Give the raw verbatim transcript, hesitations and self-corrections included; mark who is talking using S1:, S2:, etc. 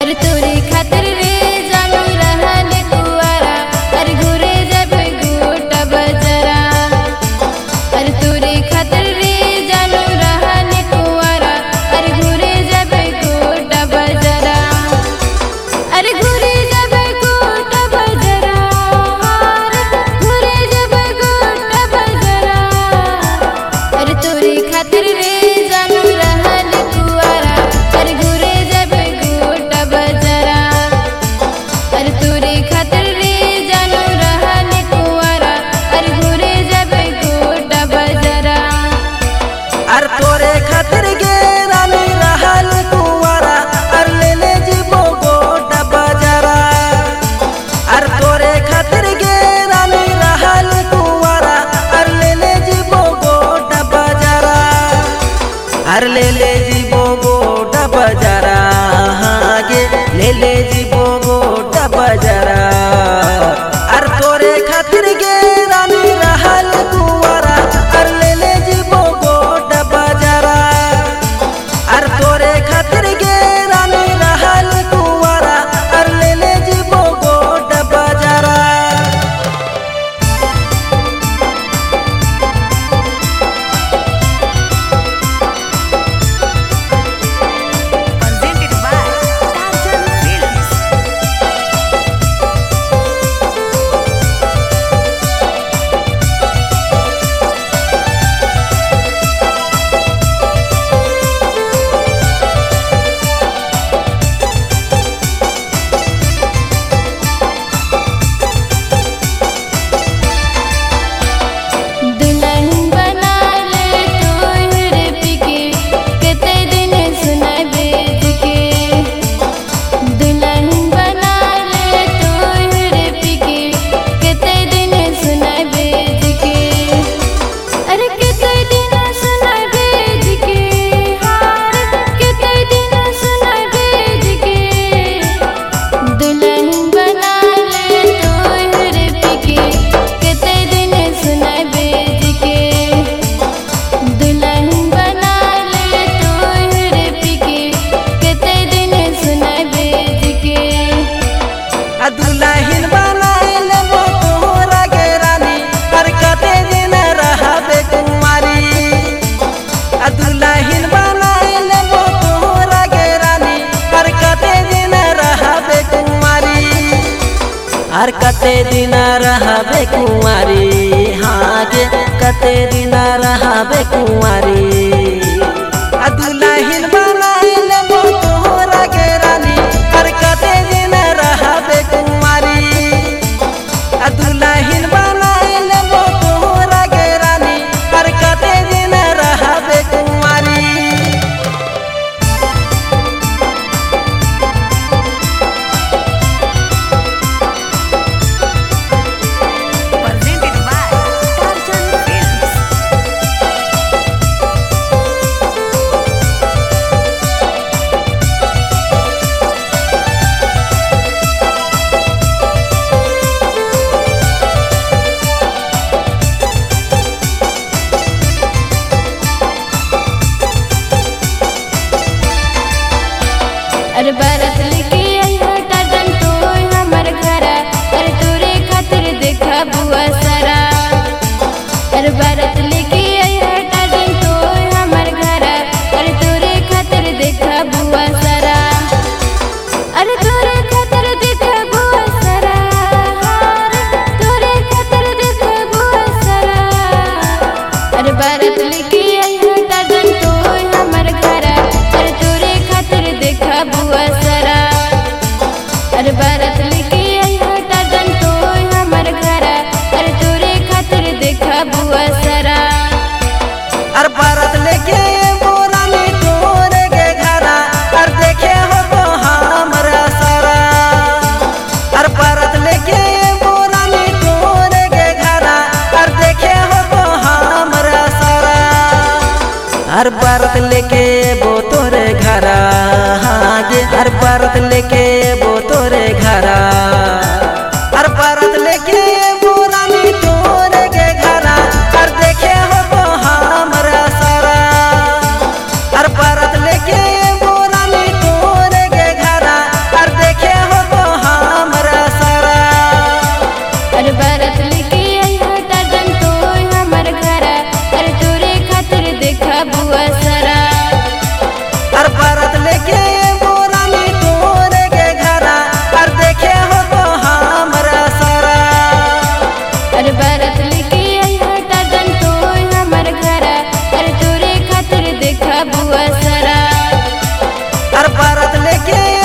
S1: अरे तोरे खातिर रे जानू रहल कुआरा, अरे घुरे जब गोटा बजरा। अरे तोरे खातिर रे जानू रहल कुआरा, अरे घुरे जब गोटा बजरा। अरे घुरे जब गोटा बजरा, घुरे जब गोटा बजरा। अरे तोरे खातिर रे जानू रहल कुआरा, अरे घुरे जब गोटा बजरा। अरे तोरे खातिर रे जानू रहल कुआरा, अरे घुरे जब गोटा बजरा।
S2: अरे तोरे खातिर गे रानी रहल कुंवारा, अरे ले ले जीबो गोटा बजरा। अरे तोरे खातिर गे रानी रहल कुंवारा, अरे ले ले जीबो गोटा बजरा। अरे ले ले जीबो गोटा बजरा, हाँ गे ले ले जीबो गोटा बजरा। अरे तोरे खातिर गे रानी रहल कुंवारा, अरे ले ले जीबो गोटा बजरा। अरे तोरे खातिर गे रानी रहल कुंवारा, अरे ले ले जीबो गोटा बजरा।
S3: Presented by Tarjan Films.
S1: दुल्हन बना ले तोहरे पिके, कते दिन सुनबे जिके। दुल्हन बना ले तोहरे पिके, कते दिन सुनबे जिके। अरे कते दिन सुनबे जिके, हार कते दिन सुनबे जिके। दुल्हन बना ले तोहरे पिके, कते दिन सुनबे जिके। दुल्हन बना ले तोहरे पिके, कते दिन सुनबे जिके।
S2: आ दुल्हन बनाइल बो तोहरा गे रानी, अरे कते दिन रहबे कुंवारी। आ दुल्हन बनाइल बो तोहरा गे रानी, अरे कते दिन रहबे कुंवारी। अरे कते दिन रहबे कुंवारी, हाँ गे कते दिन रहबे कुंवारी। आ दुल्हन बनाइल बो तोहरा गे रानी, अरे कते दिन रहबे कुंवारी। आ दुल्हन बनाइल बो तोहरा गे रानी, अरे कते दिन रहबे कुंवारी।
S3: Presented by Tarjan Films.
S1: अरे बारात लेके आइहा टाटन तोय हमर घरा, अरे तोरे खातिर देखा बुआ सारा। अरे बारात लेके आइहा टाटन तोय हमर घरा, अरे तोरे खातिर देखा बुआ सारा। अरे तोरे खातिर देखा बुआ सारा, तोरे खातिर देखा बुआ सारा। अरे बारात लेके आइहा टाटन तोय हमर घरा, अरे तोरे खातिर देखा बुआ सारा। अरे बारात लेके आइहा टाटन तोय हमर घरा, अरे तोरे खातिर देखा बुआ सारा।
S2: अरे बारात लेके एबो रानी तोरे गे घरा, अरे देखे हो तो हमरा सारा। अरे बारात लेके एबो रानी तोरे गे घरा, अरे देखे हो तो हमरा सारा। अरे बारात लेके एबो तोरे घरा, हाँ गे अरे बारात लेके एबो तोरे घरा। अरे बारात लेके एबो रानी तोरे गे घरा, अरे देखे हो तो हमरा सारा। अरे बारात लेके एबो रानी तोरे गे घरा, के